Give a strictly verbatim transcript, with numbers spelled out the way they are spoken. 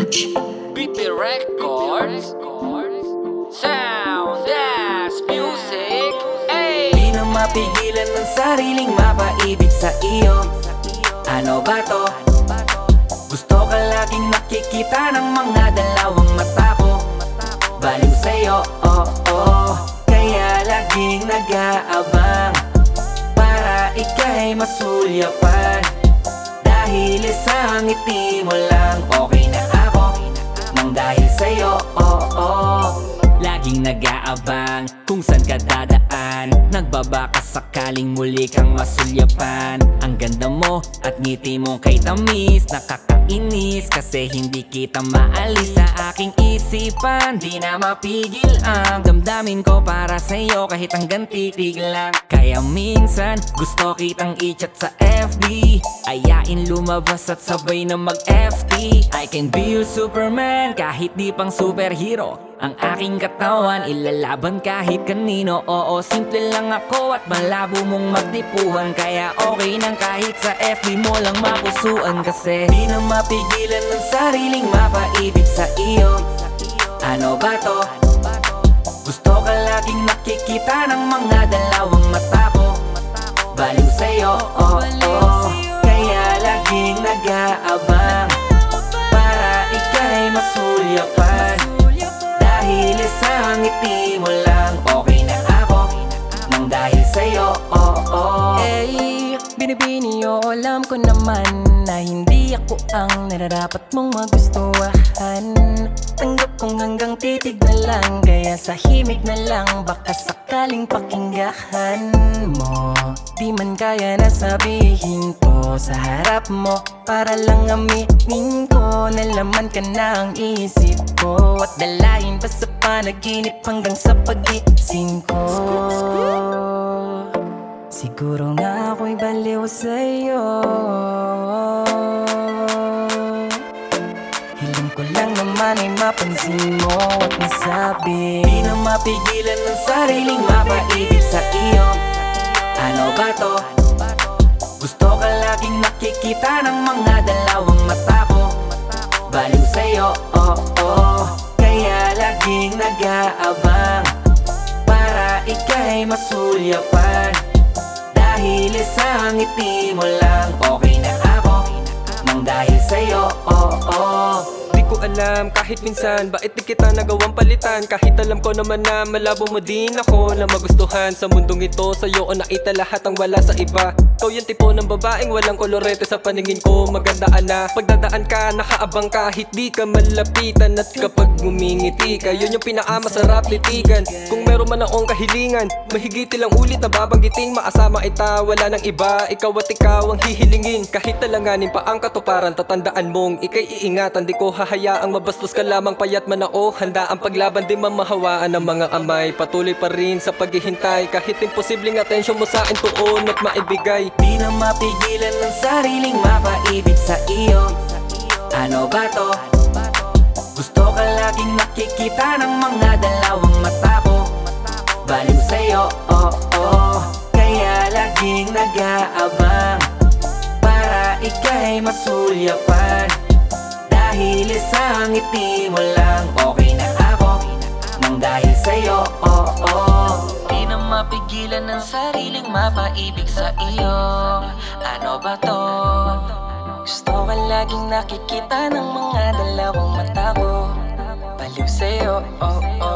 B P Records, Sound as Music. Ay! Di na mapigilan ng sariling mapaibig sa iyo. Ano ba to? Gusto ka laging nakikita ng mga dalawang mata ko. Baliw sa'yo, oh oh. Kaya laging nag-aabang para ika'y masulyapan. Dahil isang ngiti mo lang, okay na ako nang dahil sa'yo, oh oh. Laging nag-aabang kung saan ka dadaan. Nagbabaka sakaling muli kang masulyapan. Ang ganda mo at ngiti mo kay tamis, nakakainis kasi hindi kita maalis sa aking isipan. Di na mapigil ang damdamin ko para sa'yo kahit hanggang titig lang. Kaya minsan gusto kitang i-chat sa F B, ayain lumabas at sabay na mag-F T. I can be your Superman kahit di pang superhero. Ang aking katawan ilalaban kahit kanino. Oo, simple lang ako at malabo mong magtipuhan. Kaya okay nang kahit sa F B mo lang mapusuan. Kasi di na mapigilan ng sariling mapaibig sa iyo. Ano ba to? Gusto ka laging nakikita ng mga dalawang mata ko. Baliw sa'yo, oh oh. Kaya laging nag-aabang para ika'y masulyapan. Dahil isang ngiti mo lang, okay na ako nang dahil sa'yo, oh oh. Hey, binibini o alam ko naman na hindi ako ang nararapat mong magustuhan. Tanggap kong hanggang titig na lang, kaya sa himig na lang baka sakaling pakinggan mo. Di man kaya na sabihin ko sa harap mo, para lang aminin ko na laman ka na ang isip ko. At dalayin pa sa panaginip hanggang sa pag-iising ko. Siguro nga ako'y baliw sa'yo. Hiling ko lang naman ay mapansin mo at masabi. Di na mapigilan ng sariling mapaibig sa iyo. Ano ba to? Gusto ka laging nakikita ng mga dalawang mata ko. Baliw sa'yo, oh oh. Kaya laging nag-aabang para ika'y masulyapan. Dahil isang ngiti mo lang, okay na ako nang dahil sa'yo, oh oh. Di ko alam kahit minsan bakit di kita nagawang palitan. Kahit alam ko naman na malabo mo din ako na magustuhan. Sa mundong ito sa'yo o nakita lahat ang wala sa iba. Ikaw yung tipo ng babaeng walang kolorete sa paningin ko. Magandaan na pagdadaan ka, nakaabang kahit di ka malapitan. At kapag ngumingiti ka, yun yung pinakamasarap litigan. Kung meron man akong kahilingan, mahigit ilang ulit na babanggiting. Maasama ita, wala nang iba, ikaw at ikaw ang hihilingin. Kahit talanganin pa ang katuparan, tatandaan mong ika'y iingatan. Di ko hahayaang mabastos ka lamang payat man ako. Handa ang paglaban, di mamahawaan ng mga amay. Patuloy pa rin sa paghihintay, kahit imposibleng atensyon mo sa akin tuon at maibigay. Di na mapigilan ng sariling mapaibig sa iyo. Ano ba to? Gusto ka laging nakikita ng mga dalawang mata ko. Baliw sa'yo, oh oh. Kaya laging nag-aabang para ika'y masulyapan. Dahil isang ngiti mo lang, okay na ako nang dahil sa'yo, oh oh. Di na mapigilan ng sariling mapaibig sa iyo. Ano ba to? Gusto ka laging nakikita ng mga dalawang mata ko. Baliw sa'yo, oh oh.